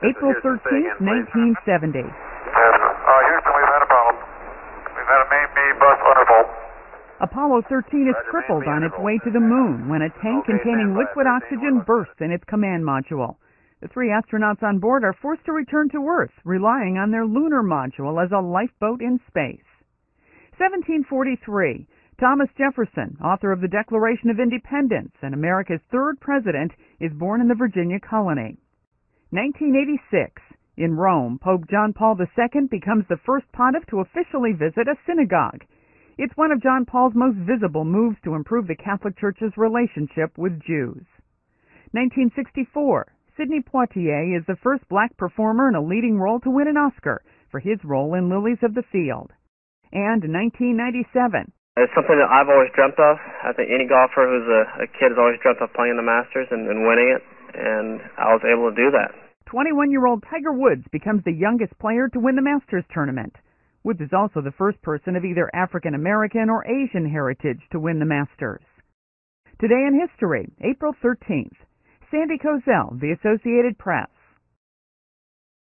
April 13th, 1970. Houston, we've had a problem. We've had a main me bus undervolt. Apollo 13 is crippled on its way to the moon when a tank containing liquid oxygen bursts in its command module. The 3 astronauts on board are forced to return to Earth, relying on their lunar module as a lifeboat in space. 1743. Thomas Jefferson, author of the Declaration of Independence and America's 3rd president, is born in the Virginia colony. 1986. In Rome, Pope John Paul II becomes the first pontiff to officially visit a synagogue. It's one of John Paul's most visible moves to improve the Catholic Church's relationship with Jews. 1964. Sidney Poitier is the first black performer in a leading role to win an Oscar for his role in Lilies of the Field. And 1997. It's something that I've always dreamt of. I think any golfer who's a kid has always dreamt of playing the Masters and winning it, and I was able to do that. 21-year-old Tiger Woods becomes the youngest player to win the Masters tournament. Woods is also the first person of either African American or Asian heritage to win the Masters. Today in history, April 13th. Sandy Kozel, The Associated Press.